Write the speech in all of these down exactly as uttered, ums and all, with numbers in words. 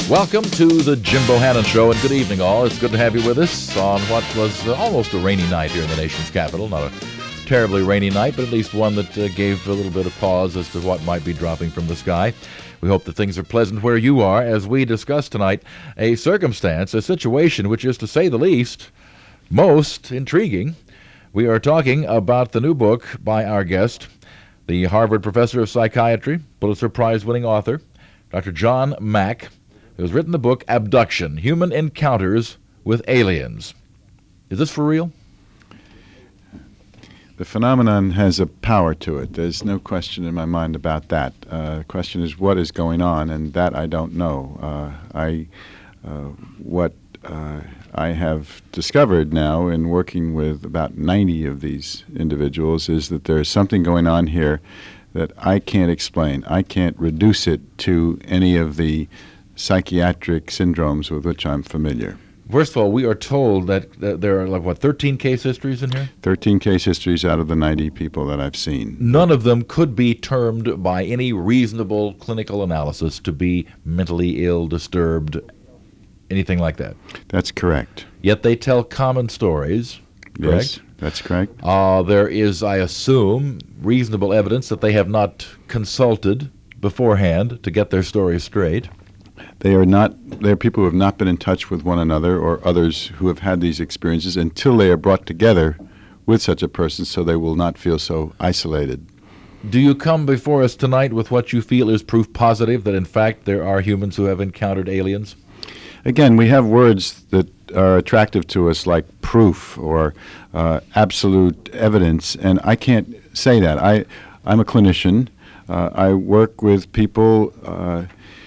Welcome to the Jim Bohannon Show, and good evening, all. It's good to have you with us on what was uh, almost a rainy night here in the nation's capital. Not a terribly rainy night, but at least one that uh, gave a little bit of pause as to what might be dropping from the sky. We hope that things are pleasant where you are as we discuss tonight a circumstance, a situation which is, to say the least, most intriguing. We are talking about the new book by our guest, the Harvard professor of psychiatry, Pulitzer Prize-winning author, Doctor John Mack, who has written the book Abduction: Human Encounters with Aliens. Is this for real? The phenomenon has a power to it. There's no question in my mind about that. Uh, the question is what is going on, and that I don't know. Uh, I, uh, what uh, I have discovered now in working with about ninety of these individuals is that there's something going on here that I can't explain. I can't reduce it to any of the psychiatric syndromes with which I'm familiar. First of all, we are told that, that there are, like, what, thirteen case histories in here? thirteen case histories out of the ninety people that I've seen. None of them could be termed by any reasonable clinical analysis to be mentally ill, disturbed, anything like that. That's correct. Yet they tell common stories, correct? Yes, that's correct. Uh, there is, I assume, reasonable evidence that they have not consulted beforehand to get their stories straight. They are not, they are people who have not been in touch with one another or others who have had these experiences until they are brought together with such a person so they will not feel so isolated. Do you come before us tonight with what you feel is proof positive that, in fact, there are humans who have encountered aliens? Again, we have words that are attractive to us like proof or uh, absolute evidence, and I can't say that. I, I'm a clinician. Uh, I work with people uh,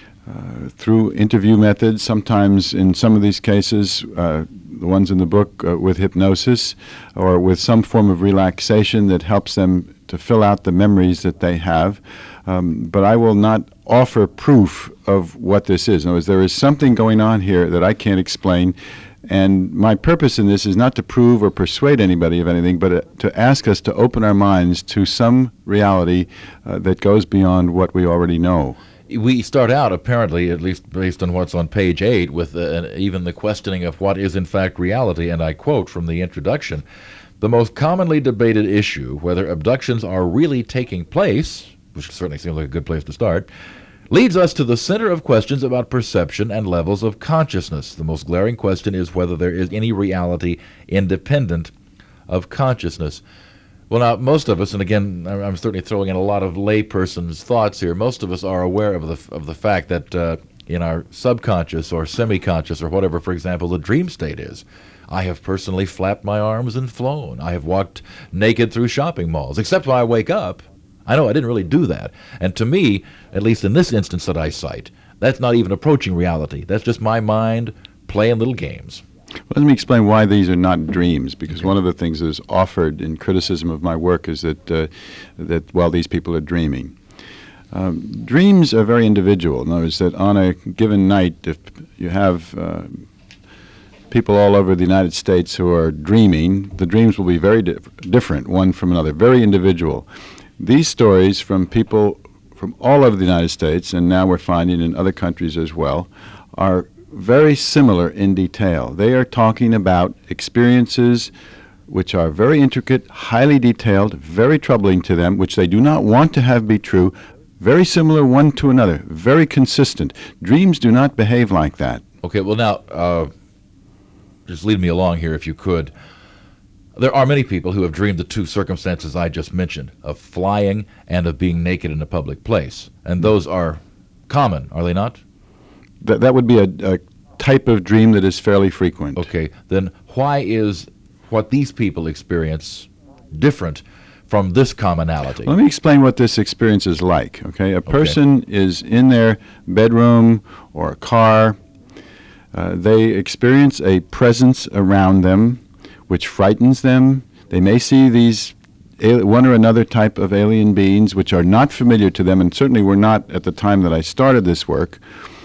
Uh, through interview methods, sometimes in some of these cases, uh, the ones in the book, uh, with hypnosis or with some form of relaxation that helps them to fill out the memories that they have. Um, but I will not offer proof of what this is. In other words, there is something going on here that I can't explain. And my purpose in this is not to prove or persuade anybody of anything, but uh, to ask us to open our minds to some reality uh, that goes beyond what we already know. We start out, apparently, at least based on what's on page eight, with uh, even the questioning of what is in fact reality, and I quote from the introduction, "The most commonly debated issue, whether abductions are really taking place," which certainly seems like a good place to start, "leads us to the center of questions about perception and levels of consciousness. The most glaring question is whether there is any reality independent of consciousness." Well, now, most of us, and again, I'm certainly throwing in a lot of layperson's thoughts here, most of us are aware of the of the fact that uh, in our subconscious or semi-conscious or whatever, for example, the dream state is. I have personally flapped my arms and flown. I have walked naked through shopping malls, except when I wake up. I know I didn't really do that. And to me, at least in this instance that I cite, that's not even approaching reality. That's just my mind playing little games. Let me explain why these are not dreams, because one of the things that is offered in criticism of my work is that, uh, that well, these people are dreaming. Um, dreams are very individual. In other words, that on a given night, if you have uh, people all over the United States who are dreaming, the dreams will be very di- different, one from another, very individual. These stories from people from all over the United States, and now we're finding in other countries as well, are very similar in detail. They are talking about experiences which are very intricate, highly detailed, very troubling to them, which they do not want to have be true, very similar one to another, very consistent. Dreams do not behave like that. Okay, well now, uh, just lead me along here if you could. There are many people who have dreamed the two circumstances I just mentioned, of flying and of being naked in a public place. And those are common, are they not? That that would be a, a type of dream that is fairly frequent. Okay, then why is what these people experience different from this commonality? Let me explain what this experience is like, okay? A person Okay. is in their bedroom or a car. Uh, they experience a presence around them which frightens them. They may see these al- one or another type of alien beings which are not familiar to them, and certainly were not at the time that I started this work.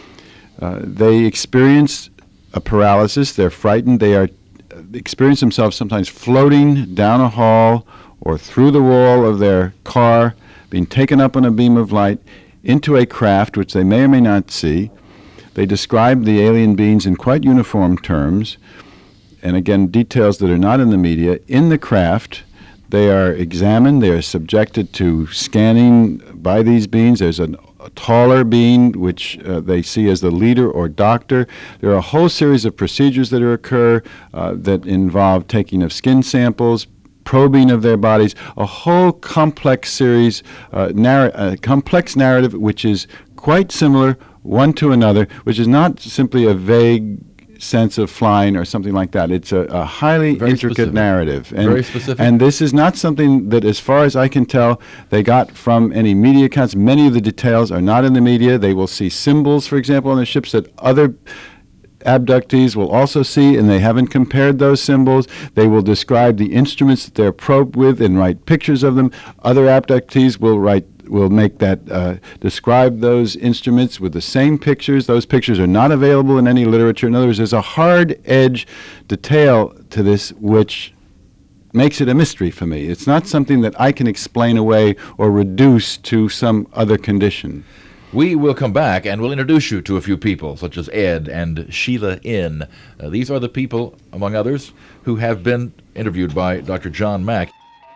Uh, they experience a paralysis. They're frightened. They are experience themselves sometimes floating down a hall or through the wall of their car, being taken up on a beam of light into a craft which they may or may not see. They describe the alien beings in quite uniform terms, and again, details that are not in the media. In the craft, they are examined, they are subjected to scanning by these beings. There's an, a taller being, which uh, they see as the leader or doctor. There are a whole series of procedures that occur uh, that involve taking of skin samples, probing of their bodies, a whole complex series, uh, narr- uh, complex narrative which is quite similar one to another, which is not simply a vague sense of flying or something like that. It's a, a highly Very intricate specific. narrative. And, Very specific. And this is not something that, as far as I can tell, they got from any media accounts. Many of the details are not in the media. They will see symbols, for example, on the ships that other abductees will also see, and they haven't compared those symbols. They will describe the instruments that they're probed with and write pictures of them. Other abductees will write will make that uh, describe those instruments with the same pictures. Those pictures are not available in any literature. In other words, there's a hard edge detail to this which makes it a mystery for me. It's not something that I can explain away or reduce to some other condition. We will come back and we'll introduce you to a few people, such as Ed and Sheila Inn. Uh, these are the people, among others, who have been interviewed by Doctor John Mack.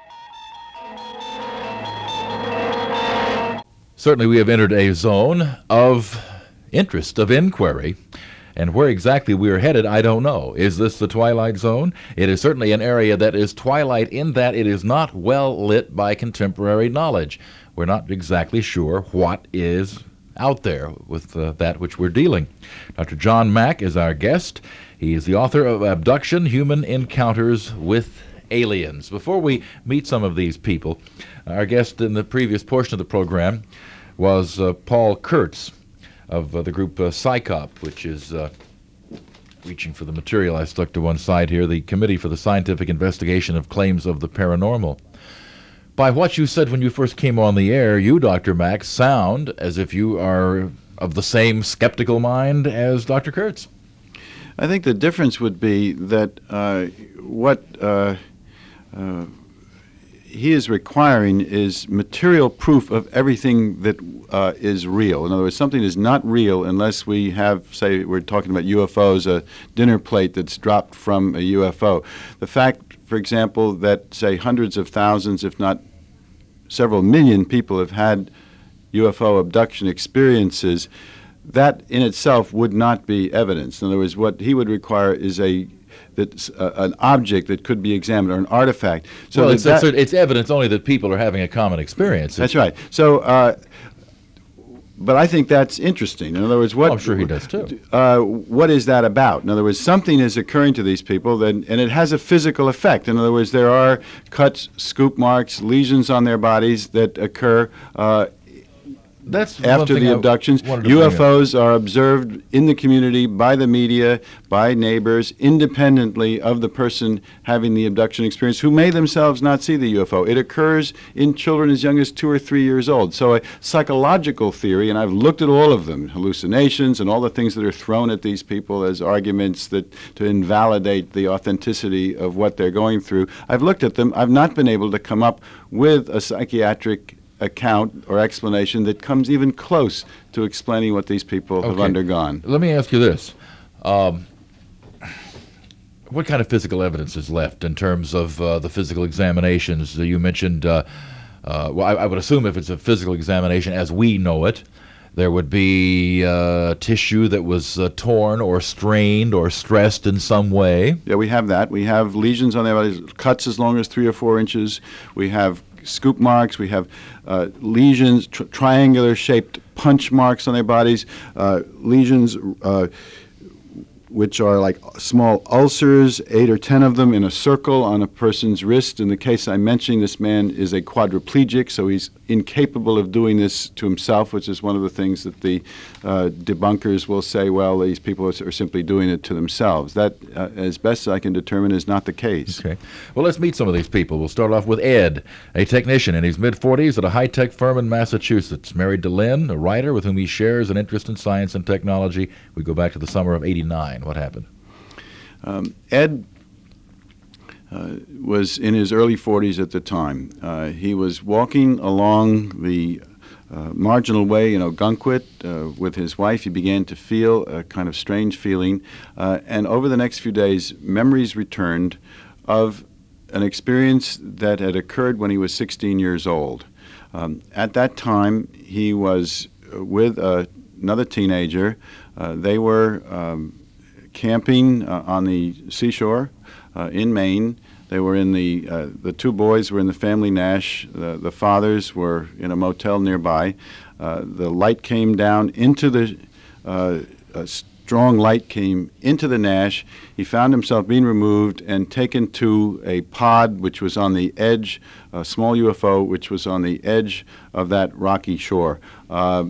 Certainly we have entered a zone of interest, of inquiry, and where exactly we are headed, I don't know. Is this the Twilight Zone? It is certainly an area that is twilight in that it is not well lit by contemporary knowledge. We're not exactly sure what is out there with uh, that which we're dealing. Doctor John Mack is our guest. He is the author of Abduction, Human Encounters with Aliens. Before we meet some of these people, our guest in the previous portion of the program was uh, Paul Kurtz of uh, the group uh, PSYCOP, which is uh, reaching for the material I stuck to one side here, the Committee for the Scientific Investigation of Claims of the Paranormal. By what you said when you first came on the air, you, Doctor Mack, sound as if you are of the same skeptical mind as Doctor Kurtz. I think the difference would be that uh, what uh, uh, he is requiring is material proof of everything that uh, is real. In other words, something is not real unless we have, say, we're talking about U F Os, a dinner plate that's dropped from a U F O. The fact, for example, that, say, hundreds of thousands, if not several million people have had U F O abduction experiences, that in itself would not be evidence. In other words, what he would require is a that's uh, an object that could be examined or an artifact. So well, that it's, that, it's, it's evidence only that people are having a common experience. That's right. So, uh, but I think that's interesting. In other words, what I'm sure he does too. Uh, what is that about? In other words, something is occurring to these people, then, and it has a physical effect. In other words, there are cuts, scoop marks, lesions on their bodies that occur uh, That's one after thing the I abductions. wanted to U bring F up. Os are observed in the community by the media, by neighbors, independently of the person having the abduction experience, who may themselves not see the U F O. It occurs in children as young as two or three years old. So a psychological theory, and I've looked at all of them, hallucinations and all the things that are thrown at these people as arguments that to invalidate the authenticity of what they're going through. I've looked at them. I've not been able to come up with a psychiatric account or explanation that comes even close to explaining what these people have Okay. undergone. Let me ask you this. Um, what kind of physical evidence is left in terms of uh, the physical examinations? Uh, you mentioned, uh, uh, well, I, I would assume if it's a physical examination as we know it, there would be uh, tissue that was uh, torn or strained or stressed in some way. Yeah, we have that. We have lesions on their bodies, cuts as long as three or four inches. We have scoop marks. We have uh, lesions, tr- triangular-shaped punch marks on their bodies, uh, lesions uh, which are like small ulcers, eight or ten of them in a circle on a person's wrist. In the case I'm mentioning, this man is a quadriplegic, so he's incapable of doing this to himself, which is one of the things that the uh, debunkers will say, well, these people are, are simply doing it to themselves. That, uh, as best as I can determine, is not the case. Okay. Well, let's meet some of these people. We'll start off with Ed, a technician in his mid-forties at a high-tech firm in Massachusetts. Married to Lynn, a writer with whom he shares an interest in science and technology. We go back to the summer of eighty-nine. What happened? Um, Ed uh, was in his early forties at the time. Uh, he was walking along the uh, marginal way in Ogunquit uh, with his wife. He began to feel a kind of strange feeling. Uh, and over the next few days, memories returned of an experience that had occurred when he was sixteen years old. Um, at that time, he was with uh, another teenager. Uh, they were um, camping uh, on the seashore uh, in Maine. They were in the, uh, the two boys were in the family Nash. The, the fathers were in a motel nearby. Uh, the light came down into the, uh, a strong light came into the Nash. He found himself being removed and taken to a pod which was on the edge, a small U F O which was on the edge of that rocky shore. Uh,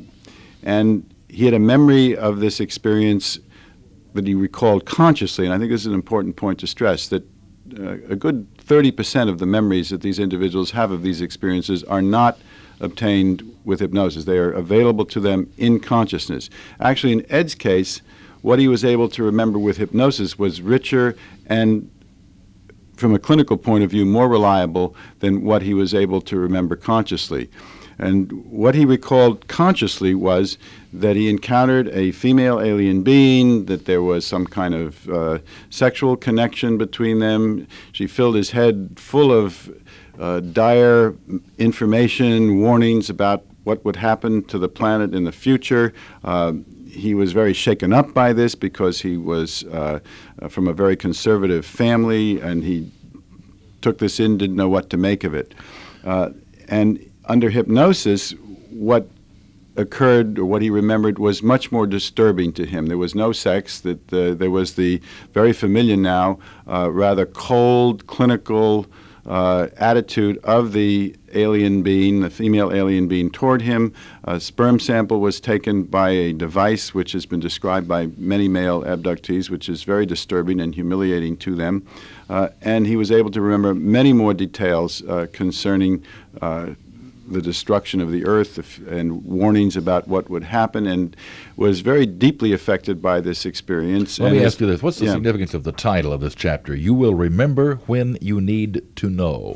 and he had a memory of this experience that he recalled consciously, and I think this is an important point to stress, that Uh, a good thirty percent of the memories that these individuals have of these experiences are not obtained with hypnosis. They are available to them in consciousness. Actually, in Ed's case, what he was able to remember with hypnosis was richer and, from a clinical point of view, more reliable than what he was able to remember consciously. And what he recalled consciously was that he encountered a female alien being, that there was some kind of uh, sexual connection between them. She filled his head full of uh, dire information, warnings about what would happen to the planet in the future. Uh, he was very shaken up by this because he was uh, from a very conservative family, and he took this in, didn't know what to make of it. Uh, and under hypnosis, what occurred, or what he remembered, was much more disturbing to him. There was no sex. That uh, there was the very familiar now, uh, rather cold, clinical uh, attitude of the alien being, the female alien being, toward him. A sperm sample was taken by a device which has been described by many male abductees, which is very disturbing and humiliating to them. Uh, and he was able to remember many more details uh, concerning uh, the destruction of the earth and warnings about what would happen, and was very deeply affected by this experience. Let and me his, ask you this. What's the yeah. significance of the title of this chapter? You will remember when you need to know.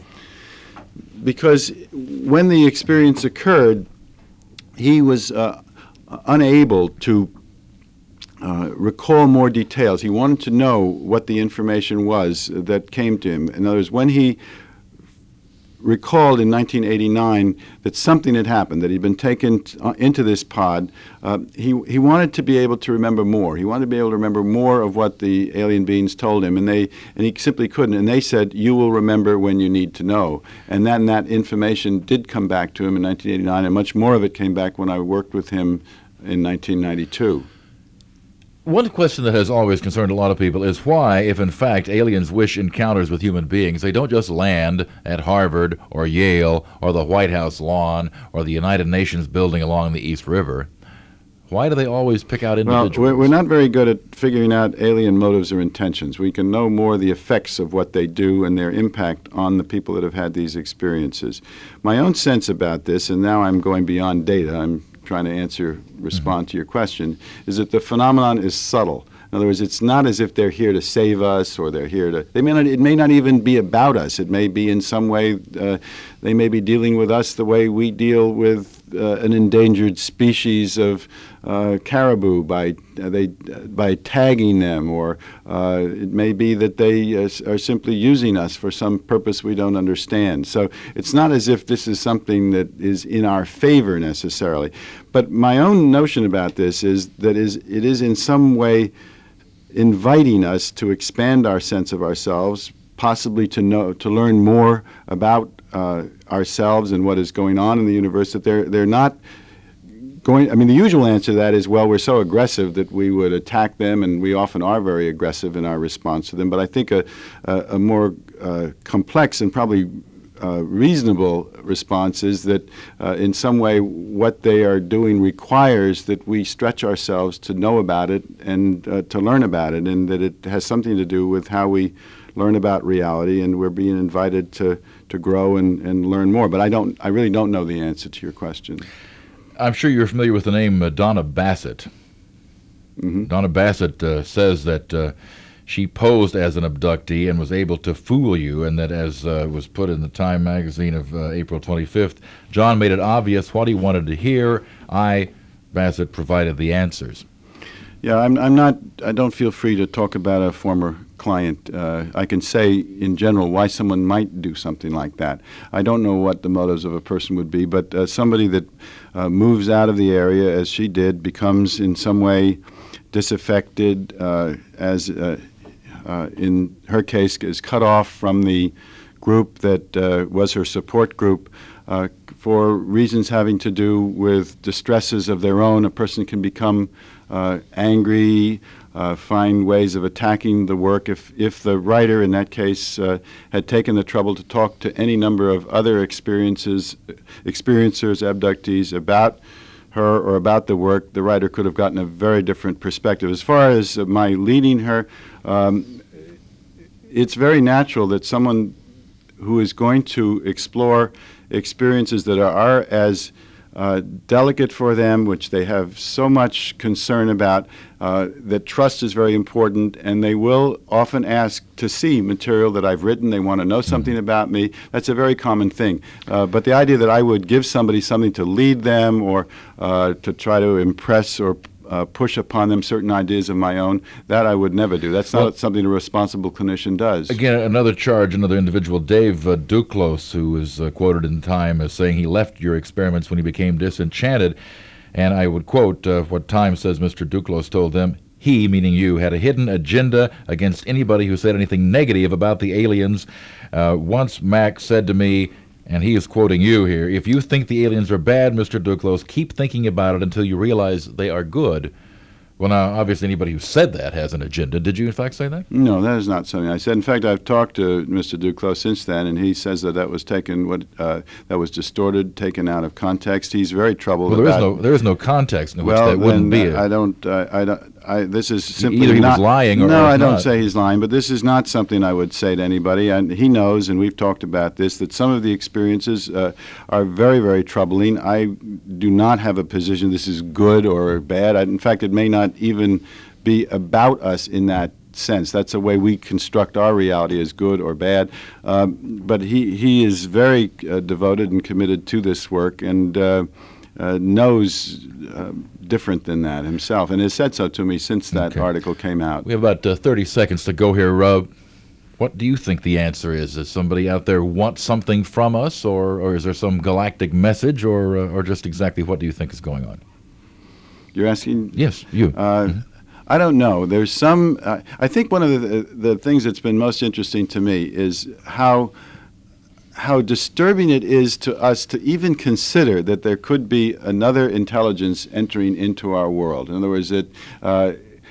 Because when the experience occurred, he was uh, unable to uh, recall more details. He wanted to know what the information was that came to him. In other words, when he recalled in nineteen eighty-nine that something had happened, that he'd been taken t- uh, into this pod, uh, he he wanted to be able to remember more. He wanted to be able to remember more of what the alien beings told him, and they and he simply couldn't. And they said, "You will remember when you need to know." And then that information did come back to him in nineteen eighty-nine, and much more of it came back when I worked with him in nineteen ninety-two. One question that has always concerned a lot of people is why, if in fact aliens wish encounters with human beings, they don't just land at Harvard or Yale or the White House lawn or the United Nations building along the East River. Why do they always pick out individuals? Well, we're, we're not very good at figuring out alien motives or intentions. We can know more the effects of what they do and their impact on the people that have had these experiences. My own sense about this, and now I'm going beyond data, I'm trying to answer, respond mm-hmm. to your question, is that the phenomenon is subtle. In other words, it's not as if they're here to save us, or they're here to, they may not, it may not even be about us. It may be in some way, uh, they may be dealing with us the way we deal with uh, an endangered species of uh, caribou by uh, they uh, by tagging them, or uh, it may be that they uh, are simply using us for some purpose we don't understand. So it's not as if this is something that is in our favor necessarily. But my own notion about this is that is it is in some way inviting us to expand our sense of ourselves, possibly to know, to learn more about uh, ourselves and what is going on in the universe. That they're they're not going. I mean, the usual answer to that is, well, we're so aggressive that we would attack them, and we often are very aggressive in our response to them. But I think a a, a more uh, complex and probably Uh, reasonable response is that uh, in some way what they are doing requires that we stretch ourselves to know about it and uh, to learn about it, and that it has something to do with how we learn about reality, and we're being invited to, to grow and, and learn more. But I don't, I really don't know the answer to your question. I'm sure you're familiar with the name uh, Donna Bassett. Mm-hmm. Donna Bassett uh, says that uh, she posed as an abductee and was able to fool you, and that, as uh, was put in the Time magazine of uh, April twenty-fifth, John made it obvious what he wanted to hear. I, Bassett, provided the answers. Yeah, I'm, I'm not, I don't feel free to talk about a former client. Uh, I can say in general why someone might do something like that. I don't know what the motives of a person would be, but uh, somebody that uh, moves out of the area, as she did, becomes in some way disaffected, uh, as uh, uh, in her case, is cut off from the group that uh, was her support group, uh, for reasons having to do with distresses of their own. A person can become uh, angry, uh, find ways of attacking the work. If, if the writer, in that case, uh, had taken the trouble to talk to any number of other experiences, experiencers, abductees, about her or about the work, the writer could have gotten a very different perspective. As far as uh, my leading her, um, it's very natural that someone who is going to explore experiences that are, are as uh, delicate for them, which they have so much concern about, uh, that trust is very important, and they will often ask to see material that I've written. They want to know something about me. That's a very common thing. Uh, but the idea that I would give somebody something to lead them, or uh, to try to impress or Uh, push upon them certain ideas of my own, that I would never do. That's not Well, something a responsible clinician does. Again, another charge, another individual, Dave uh, Duclos, who is uh, quoted in Time as saying he left your experiments when he became disenchanted. And I would quote uh, what Time says Mister Duclos told them. He, meaning you, had a hidden agenda against anybody who said anything negative about the aliens. Uh, once Mac said to me, and he is quoting you here, if you think the aliens are bad, Mister Duclos, keep thinking about it until you realize they are good. Well, now, obviously anybody who said that has an agenda. Did you, in fact, say that? No, that is not something I said. In fact, I've talked to Mister Duclos since then, and he says that that was taken, what uh, that was distorted, taken out of context. He's very troubled Well, there is about. no there is no context in which well, that wouldn't then, be. uh, A, I don't. Uh, I don't. I, this is simply Either he not, was lying or no. or I don't not. say he's lying, but this is not something I would say to anybody. And he knows, and we've talked about this, that some of the experiences uh, are very, very troubling. I do not have a position. This is good or bad. I, in fact, it may not even be about us in that sense. That's the way we construct our reality, as good or bad. Um, but he, he is very uh, devoted and committed to this work, and uh, uh, knows uh, different than that himself, and has said so to me since that Okay. article came out. we have about uh, thirty seconds to go here. Uh, what do you think the answer is? Does somebody out there want something from us, or, or is there some galactic message, or, uh, or just exactly what do you think is going on? You're asking? Yes, you. Uh, I don't know. There's some. Uh, I think one of the the things that's been most interesting to me is how how disturbing it is to us to even consider that there could be another intelligence entering into our world. In other words, that uh,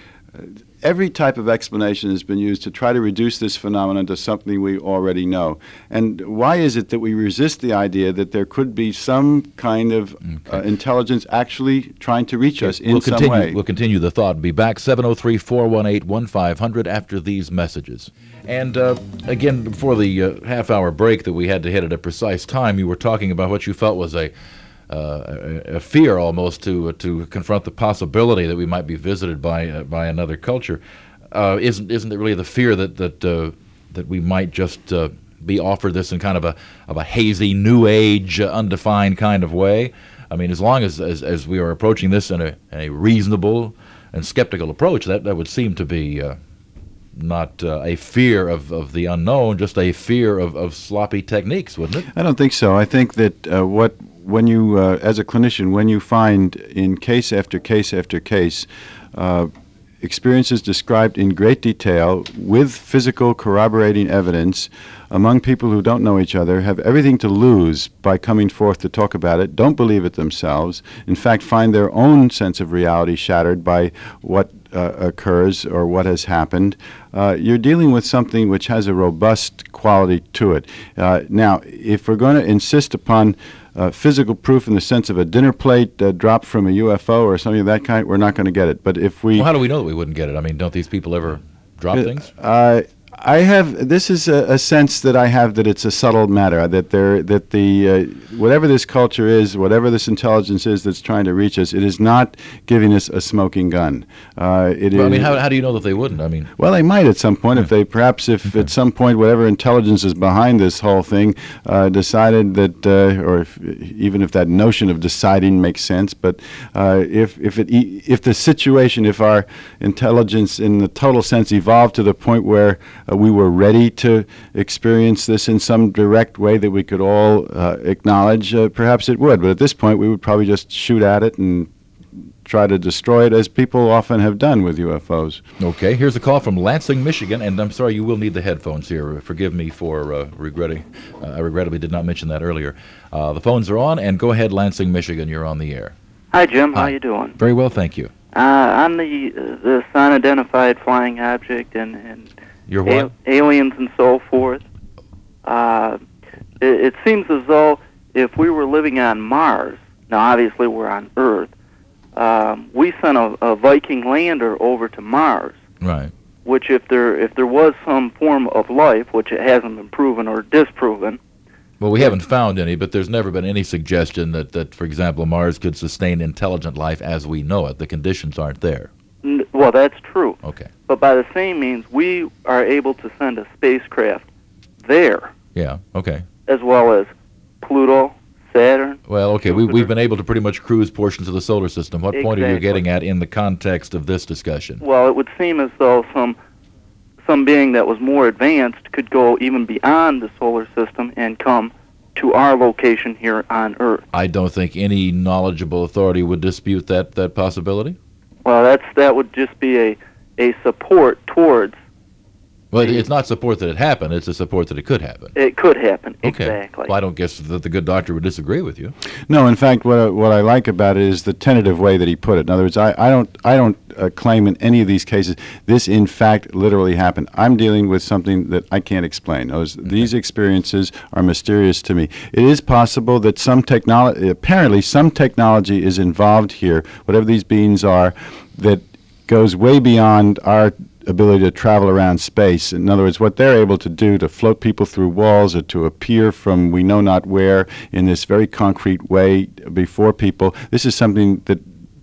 every type of explanation has been used to try to reduce this phenomenon to something we already know. And why is it that we resist the idea that there could be some kind of Okay. uh, intelligence actually trying to reach us in we'll some continue, way? We'll continue the thought. Be back seven oh three, four one eight, one five hundred after these messages. And uh, again, before the uh, half-hour break that we had to hit at a precise time, you were talking about what you felt was a uh, a, a fear almost to uh, to confront the possibility that we might be visited by uh, by another culture. Uh, isn't isn't it really the fear that that uh, that we might just uh, be offered this in kind of a of a hazy, new age, uh, undefined kind of way? I mean, as long as as, as we are approaching this in a, in a reasonable and skeptical approach, that, that would seem to be uh, not uh, a fear of, of the unknown, just a fear of, of sloppy techniques, wouldn't it? I don't think so. I think that uh, what when you, uh, as a clinician, when you find in case after case after case, uh, experiences described in great detail with physical corroborating evidence among people who don't know each other, have everything to lose by coming forth to talk about it, don't believe it themselves, in fact find their own sense of reality shattered by what uh, occurs or what has happened, uh, you're dealing with something which has a robust quality to it. Uh, now, if we're going to insist upon Uh, physical proof in the sense of a dinner plate uh, dropped from a U F O or something of that kind, we're not going to get it. But if we, Well, how do we know that we wouldn't get it? I mean, don't these people ever drop uh, things? Uh, I have. This is a, a sense that I have that it's a subtle matter. That there, that the uh, whatever this culture is, whatever this intelligence is that's trying to reach us, it is not giving us a smoking gun. Uh, it Well, I is- mean, how, how do you know that they wouldn't? I mean, Well, they might at some point if they perhaps if at some point whatever intelligence is behind this whole thing uh, decided that, uh, or if, even if that notion of deciding makes sense, but uh, if if it e- if the situation, if our intelligence in the total sense evolved to the point where uh, we were ready to experience this in some direct way that we could all uh, acknowledge, uh, perhaps it would. But at this point, we would probably just shoot at it and try to destroy it, as people often have done with U F Os. okay, here's a call from Lansing, Michigan, and I'm sorry, you will need the headphones here. Forgive me for uh, regretting. Uh, I regrettably did not mention that earlier. Uh, the phones are on, and go ahead, Lansing, Michigan. You're on the air. Hi, Jim. How Hi. you doing? Very well, thank you. Uh, on the uh, this unidentified flying object and, and You're what? al- aliens and so forth, uh, it, it seems as though if we were living on Mars, now obviously we're on Earth, um, we sent a, a Viking lander over to Mars, Right. which if there if there was some form of life, which it hasn't been proven or disproven, Well, we haven't found any, but there's never been any suggestion that, that, for example, Mars could sustain intelligent life as we know it. The conditions aren't there. n- well, that's true. Okay. But by the same means, we are able to send a spacecraft there, Yeah, okay. as well as Pluto, Saturn. Well, okay, we, Jupiter. we've been able to pretty much cruise portions of the solar system. What point are you Exactly. getting at in the context of this discussion? Well, it would seem as though some some being that was more advanced could go even beyond the solar system and come to our location here on Earth. I don't think any knowledgeable authority would dispute that, that possibility. Well, that's that would just be a a support towards Well, it- it's not support that it happened, it's a support that it could happen. it could happen. Okay. Exactly. Well, I don't guess that the good doctor would disagree with you. No, in fact, what I, what I like about it is the tentative way that he put it. In other words, I, I don't I don't uh, claim in any of these cases this in fact literally happened. I'm dealing with something that I can't explain. Those, These experiences are mysterious to me. It is possible that some technology, apparently some technology is involved here, whatever these beings are, that goes way beyond our ability to travel around space. In other words, what they're able to do to float people through walls or to appear from we know not where in this very concrete way before people, this is something that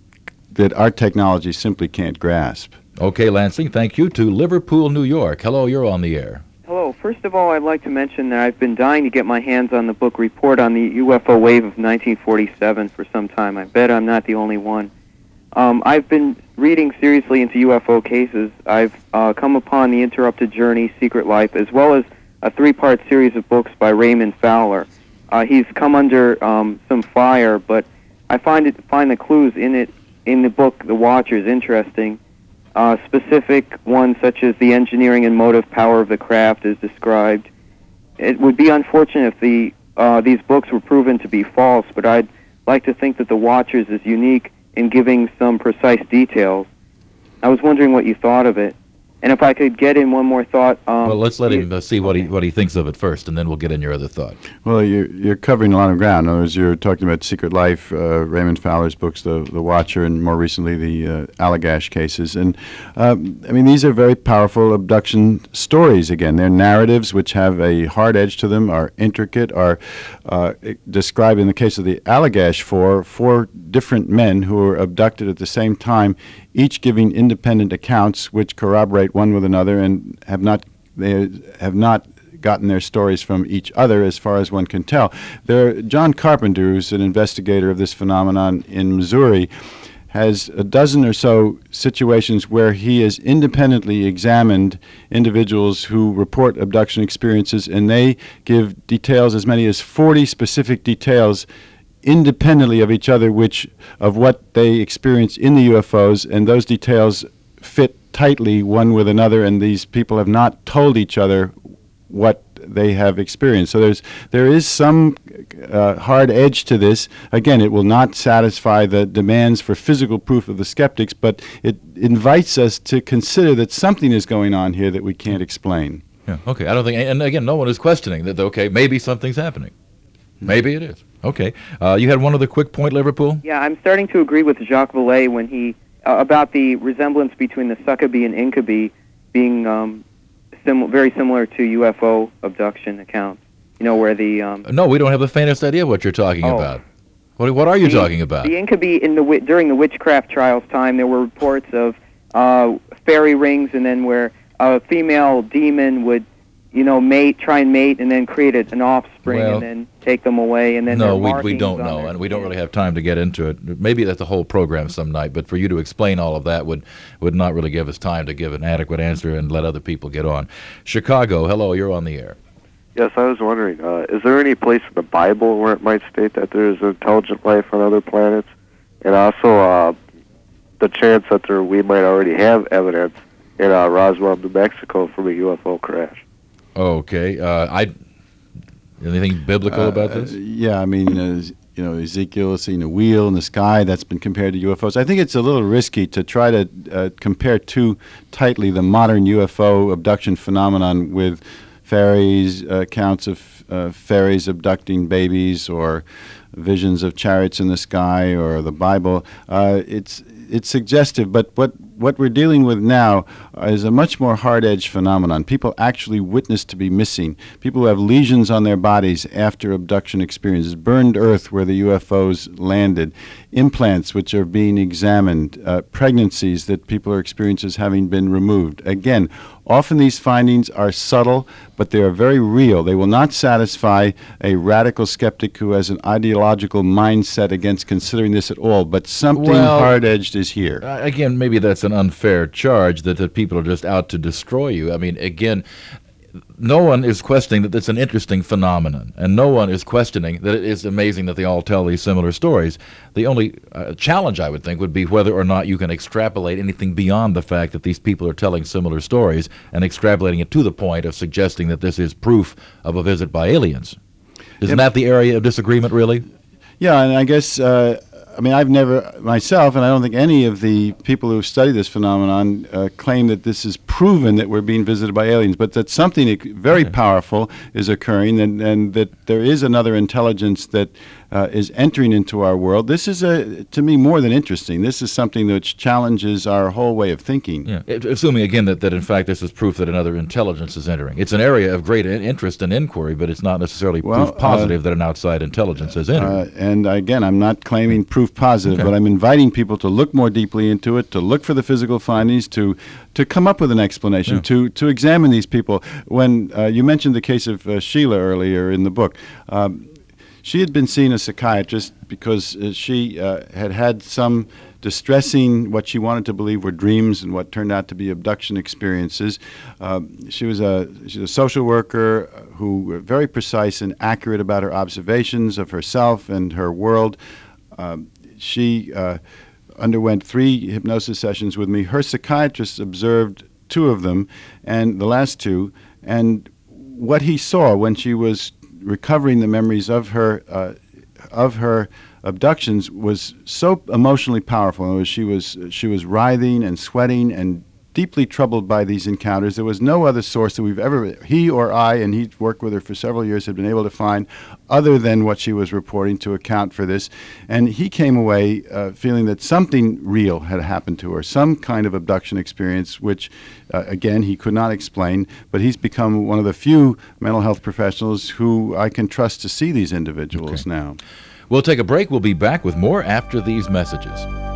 that our technology simply can't grasp. Okay, Lansing, thank you. To Liverpool, New York. Hello, you're on the air. Hello. First of all, I'd like to mention that I've been dying to get my hands on the book Report on the U F O Wave of nineteen forty-seven for some time. I bet I'm not the only one. Um, I've been reading seriously into U F O cases. I've uh, come upon The Interrupted Journey, Secret Life, as well as a three-part series of books by Raymond Fowler. Uh, he's come under um, some fire, but I find it find the clues in it in the book The Watchers interesting. Uh, specific ones such as the engineering and motive power of the craft is described. It would be unfortunate if the uh, these books were proven to be false, but I'd like to think that The Watchers is unique in giving some precise details. I was wondering what you thought of it. And if I could get in one more thought. Um, Well, let's let you- him uh, see what he what he thinks of it first, and then we'll get in your other thought. Well, you're, you're covering a lot of ground. In other words, you're talking about Secret Life, uh, Raymond Fowler's books, The The Watcher, and more recently the uh, Allagash cases. And, um, I mean, these are very powerful abduction stories, again. They're narratives which have a hard edge to them, are intricate, are uh, described, in the case of the Allagash Four, four different men who were abducted at the same time, each giving independent accounts which corroborate one with another and have not they have not gotten their stories from each other as far as one can tell. There, John Carpenter, who's an investigator of this phenomenon in Missouri, has a dozen or so situations where he has independently examined individuals who report abduction experiences, and they give details, as many as forty specific details independently of each other, which of what they experience in the U F Os, and those details fit tightly one with another, and these people have not told each other what they have experienced. So there's there is some uh, hard edge to this. Again, it will not satisfy the demands for physical proof of the skeptics, but it invites us to consider that something is going on here that we can't explain. Yeah, okay. I don't think, and again, no one is questioning that, okay, maybe something's happening. Maybe it is. Okay. Uh, you had one other quick point, Liverpool? Yeah, I'm starting to agree with Jacques Vallée when he uh, about the resemblance between the succubee and incubee being um, sim- very similar to U F O abduction accounts. You know, where the um, No, we don't have the faintest idea what you're talking Oh. about. What, what are you the, talking about? The Incabi in the wi- during the witchcraft trials time, there were reports of uh, fairy rings, and then where a female demon would, you know, mate, try and mate, and then create a, an offspring, Well, and then take them away, and then No, there are we, we markings don't on know, their and we don't skin. really have time to get into it. Maybe that's a whole program some night, but for you to explain all of that would, would not really give us time to give an adequate answer and let other people get on. Chicago, hello, you're on the air. Yes, I was wondering, uh, is there any place in the Bible where it might state that there is intelligent life on other planets? And also, uh, the chance that there we might already have evidence in uh, Roswell, New Mexico from a U F O crash. Okay, uh, I anything biblical Uh, about uh, this? yeah, I mean, uh, you know, Ezekiel seeing a wheel in the sky that's been compared to U F Os. I think it's a little risky to try to uh, compare too tightly the modern U F O abduction phenomenon with fairies, uh, accounts of uh, fairies abducting babies, or visions of chariots in the sky, or the Bible. Uh, it's it's suggestive, but what what we're dealing with now is a much more hard-edged phenomenon. People actually witness to be missing. People who have lesions on their bodies after abduction experiences, burned earth where the U F Os landed, implants which are being examined, uh, pregnancies that people are experiencing as having been removed. Again, often these findings are subtle, but they are very real. They will not satisfy a radical skeptic who has an ideological mindset against considering this at all, but something Well, hard-edged is here. Uh, again, maybe that's an unfair charge that, that people are just out to destroy you. I mean, again, no one is questioning that it's an interesting phenomenon, and no one is questioning that it is amazing that they all tell these similar stories. The only uh, challenge, I would think, would be whether or not you can extrapolate anything beyond the fact that these people are telling similar stories and extrapolating it to the point of suggesting that this is proof of a visit by aliens. Isn't Yep. that the area of disagreement, really? Yeah, and I guess, uh, I mean, I've never, myself, and I don't think any of the people who study this phenomenon uh, claim that this is proven that we're being visited by aliens, but that something ec- very powerful is occurring, and, and that there is another intelligence that uh, is entering into our world. This is, a, to me, more than interesting. This is something which challenges our whole way of thinking. Yeah, it- assuming again that, that in fact this is proof that another intelligence is entering. It's an area of great in- interest and inquiry, but it's not necessarily Well, proof positive that an outside intelligence has entered. Uh, and again, I'm not claiming proof positive, Okay. but I'm inviting people to look more deeply into it, to look for the physical findings, to to come up with an explanation, Yeah. to to examine these people. When uh, you mentioned the case of uh, Sheila earlier in the book, um, she had been seeing a psychiatrist because uh, she uh, had had some distressing, what she wanted to believe were dreams and what turned out to be abduction experiences. Um, she was a she's a social worker who was very precise and accurate about her observations of herself and her world. Um, she uh, underwent three hypnosis sessions with me. Her psychiatrist observed two of them, and the last two, and what he saw when she was recovering the memories of her uh, of her abductions was so emotionally powerful. In other words, she was she was writhing and sweating and deeply troubled by these encounters. There was no other source that we've ever, he or I, and he'd worked with her for several years, had been able to find other than what she was reporting to account for this. And he came away uh, feeling that something real had happened to her, some kind of abduction experience, which, uh, again, he could not explain. But he's become one of the few mental health professionals who I can trust to see these individuals Okay. now. We'll take a break. We'll be back with more after these messages.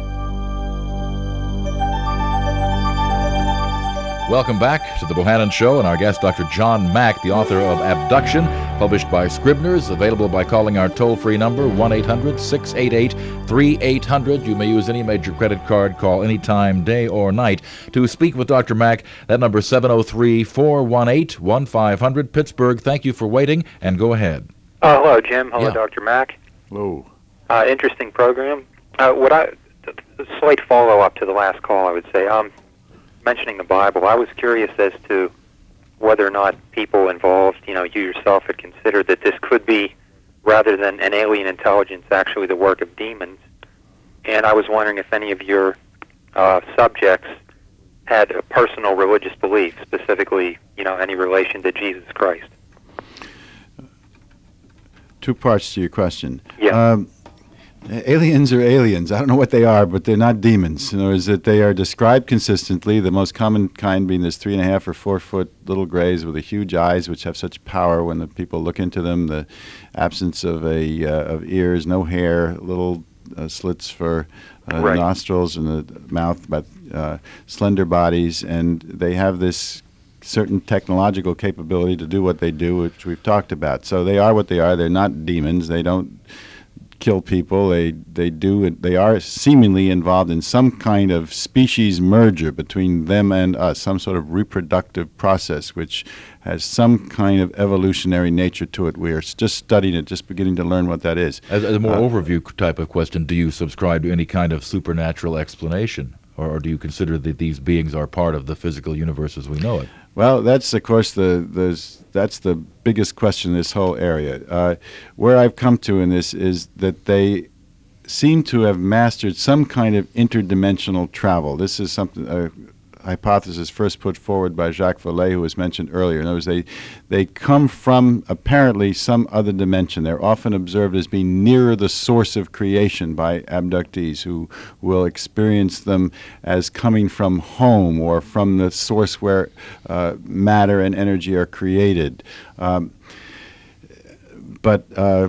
Welcome back to the Bohannon Show and our guest, Doctor John Mack, the author of Abduction, published by Scribner's, available by calling our toll-free number, one eight hundred six eight eight three eight hundred. You may use any major credit card, call anytime, day or night. To speak with Doctor Mack, that number is seven oh three, four one eight, one five hundred. Pittsburgh, thank you for waiting, and go ahead. Uh, hello, Jim. Hello, Yeah. Doctor Mack. Whoa. Uh, interesting program. Uh, what I, a slight follow-up to the last call, I would say. Um, mentioning the Bible, I was curious as to whether or not people involved, you know, you yourself had considered that this could be, rather than an alien intelligence, actually the work of demons. And I was wondering if any of your uh, subjects had a personal religious belief, specifically, you know, any relation to Jesus Christ. Two parts to your question. Yeah. Um, Aliens are aliens. I don't know what they are, but they're not demons. In other words, that they are described consistently, the most common kind being this three and a half or four foot little grays with the huge eyes, which have such power when the people look into them, the absence of a uh, of ears, no hair, little uh, slits for uh, Right. nostrils and the mouth, but uh, slender bodies, and they have this certain technological capability to do what they do, which we've talked about. So they are what they are. They're not demons. They don't kill people. They they do. They are seemingly involved in some kind of species merger between them and us, some sort of reproductive process, which has some kind of evolutionary nature to it. We are just studying it, just beginning to learn what that is. As, as a more Uh, overview type of question, do you subscribe to any kind of supernatural explanation? Or, or do you consider that these beings are part of the physical universe as we know it? Well, that's of course the the that's the biggest question in this whole area. Uh, where I've come to in this is that they seem to have mastered some kind of interdimensional travel. This is something a hypothesis first put forward by Jacques Vallée, who was mentioned earlier. In other words, they they come from apparently some other dimension. They're often observed as being nearer the source of creation by abductees who will experience them as coming from home or from the source where uh, matter and energy are created. Um, but uh,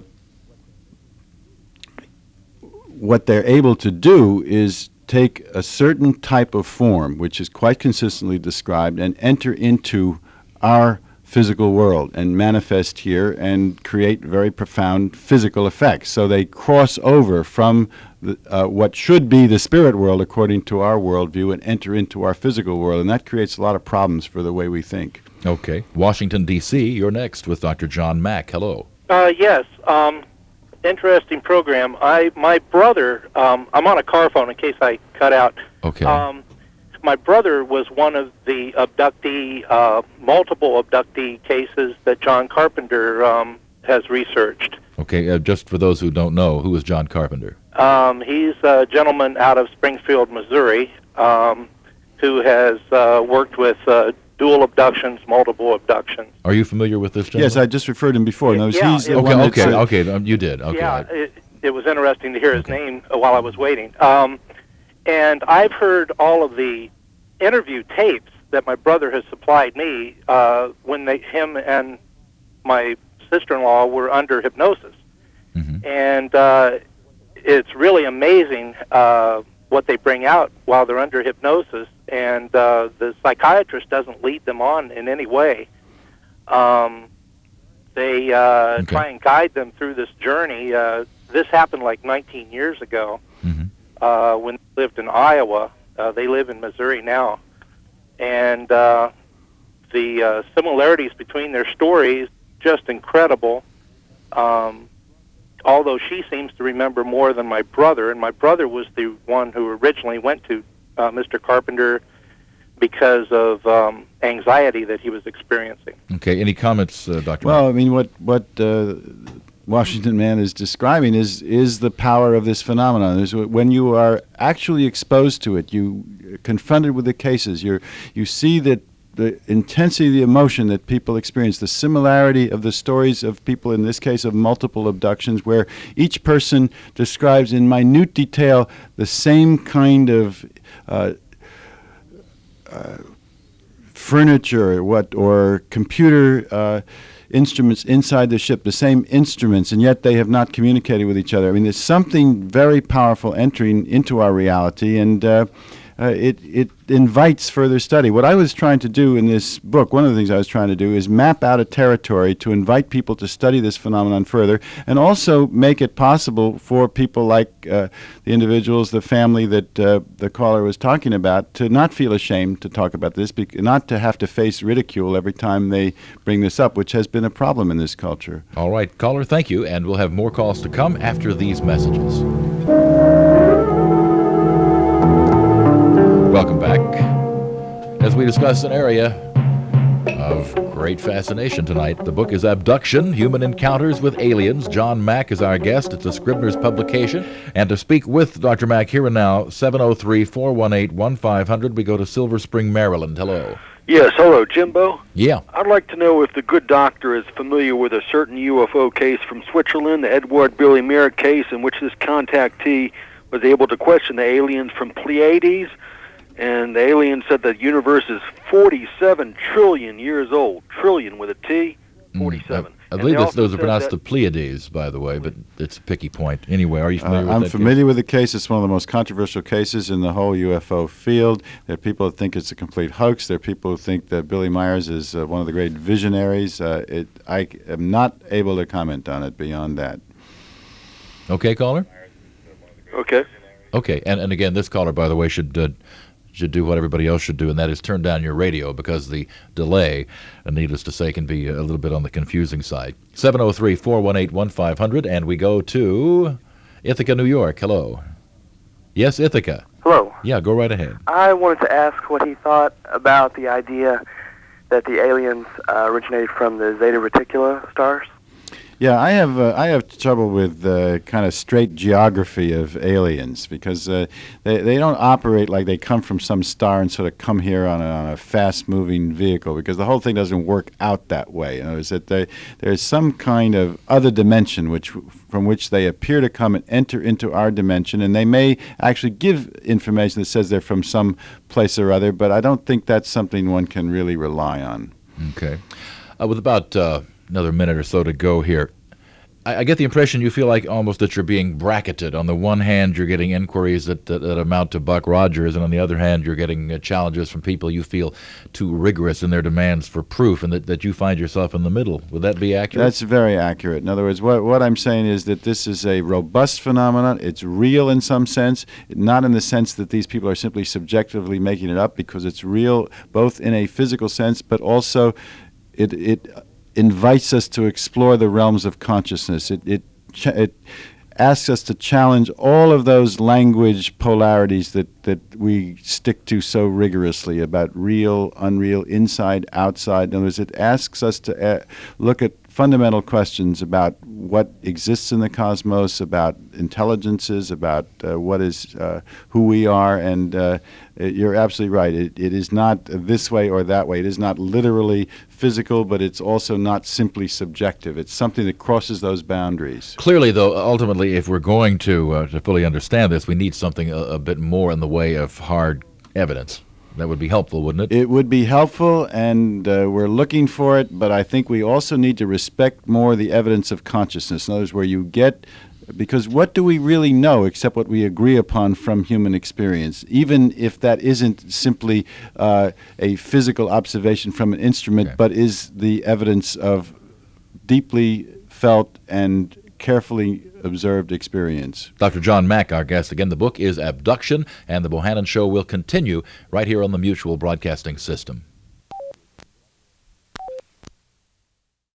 what they're able to do is take a certain type of form, which is quite consistently described, and enter into our physical world and manifest here and create very profound physical effects. So they cross over from the, uh, what should be the spirit world according to our worldview and enter into our physical world, and that creates a lot of problems for the way we think. Okay. Washington, D C, you're next with Doctor John Mack. Hello. Uh, yes. Um, interesting program. I my brother. Um, I'm on a car phone in case I cut out. Okay. Um, my brother was one of the abductee, uh, multiple abductee cases that John Carpenter um, has researched. Okay, uh, just for those who don't know, who is John Carpenter? Um, he's a gentleman out of Springfield, Missouri, um, who has uh, worked with uh, dual abductions, multiple abductions. Are you familiar with this gentleman? Yes, I just referred him before. No, Yeah, he's the it- Okay, one that's, okay, uh, okay. Um, you did. Okay. Yeah, it, it was interesting to hear his name uh, while I was waiting. Um, and I've heard all of the interview tapes that my brother has supplied me uh, when they, him and my sister-in-law were under hypnosis. Mhm. And uh, it's really amazing uh, what they bring out while they're under hypnosis, and uh, the psychiatrist doesn't lead them on in any way. Um, they uh, Okay. try and guide them through this journey. Uh, this happened like nineteen years ago Mhm. uh, when they lived in Iowa. Uh, they live in Missouri now. And uh, the uh, similarities between their stories, just incredible. Um, although she seems to remember more than my brother, and my brother was the one who originally went to uh, Mister Carpenter because of um, anxiety that he was experiencing. Okay. Any comments, uh, Doctor Well, Mack? I mean, what what uh, Washington Man is describing is is the power of this phenomenon. Is when you are actually exposed to it, you confronted with the cases, you you see that the intensity of the emotion that people experience, the similarity of the stories of people, in this case of multiple abductions, where each person describes in minute detail the same kind of uh, uh, furniture or what or computer uh, instruments inside the ship, the same instruments, and yet they have not communicated with each other. I mean, there's something very powerful entering into our reality, and uh, uh, it it invites further study. What I was trying to do in this book, one of the things I was trying to do, is map out a territory to invite people to study this phenomenon further, and also make it possible for people like uh, the individuals, the family that uh, the caller was talking about, to not feel ashamed to talk about this, bec- not to have to face ridicule every time they bring this up, which has been a problem in this culture. All right, caller, thank you, and we'll have more calls to come after these messages. Welcome back. As we discuss an area of great fascination tonight, the book is Abduction, Human Encounters with Aliens. John Mack is our guest. It's a Scribner's publication. And to speak with Doctor Mack here and now, seven oh three, four one eight, one five hundred. We go to Silver Spring, Maryland. Hello. Yes, hello, Jimbo. Yeah. I'd like to know if the good doctor is familiar with a certain U F O case from Switzerland, the Edward Billy Merrick case, in which this contactee was able to question the aliens from Pleiades, and the alien said the universe is forty-seven trillion years old. Trillion with a T, forty-seven. Mm, I, I And believe they that's, those also are said pronounced that- the Pleiades, by the way, but it's a picky point. Anyway, are you Uh, familiar with I'm that familiar case? with the case. It's one of the most controversial cases in the whole U F O field. There are people that think it's a complete hoax. There are people who think that Billy Myers is uh, one of the great visionaries. Uh, it, I am not able to comment on it beyond that. Okay, caller? Okay. Okay, and, and again, this caller, by the way, should uh, should do what everybody else should do, and that is turn down your radio, because the delay, uh, needless to say, can be a little bit on the confusing side. seven oh three, four one eight, one five hundred, and we go to Ithaca, New York. Hello. Yes, Ithaca. Hello. Yeah, go right ahead. I wanted to ask what he thought about the idea that the aliens uh, originated from the Zeta Reticuli stars. Yeah, I have uh, I have trouble with uh, kind of straight geography of aliens, because uh, they they don't operate like they come from some star and sort of come here on a, on a fast-moving vehicle, because the whole thing doesn't work out that way. You know, is that they, there's some kind of other dimension which from which they appear to come and enter into our dimension, and they may actually give information that says they're from some place or other, but I don't think that's something one can really rely on. Okay. Uh, with about uh, another minute or so to go here, I, I get the impression you feel like almost that you're being bracketed. On the one hand, you're getting inquiries that, that, that amount to Buck Rogers, and on the other hand, you're getting uh, challenges from people you feel too rigorous in their demands for proof, and that, that you find yourself in the middle. Would that be accurate? That's very accurate. In other words, what, what I'm saying is that this is a robust phenomenon. It's real in some sense, not in the sense that these people are simply subjectively making it up, because it's real both in a physical sense, but also it it invites us to explore the realms of consciousness. It it ch- it asks us to challenge all of those language polarities that, that we stick to so rigorously about real, unreal, inside, outside. In other words, it asks us to uh, look at fundamental questions about what exists in the cosmos, about intelligences, about uh, what is uh, who we are, and uh, you're absolutely right. It, it is not this way or that way. It is not literally physical, but it's also not simply subjective. It's something that crosses those boundaries. Clearly, though, ultimately, if we're going to uh, to fully understand this, we need something a, a bit more in the way of hard evidence. That would be helpful, wouldn't it? It would be helpful, and uh, we're looking for it, but I think we also need to respect more the evidence of consciousness. In other words, where you get, because what do we really know except what we agree upon from human experience, even if that isn't simply uh, a physical observation from an instrument, Okay. but is the evidence of deeply felt and carefully observed experience. Doctor John Mack, our guest. Again, the book is Abduction, and the Bohannon Show will continue right here on the Mutual Broadcasting System.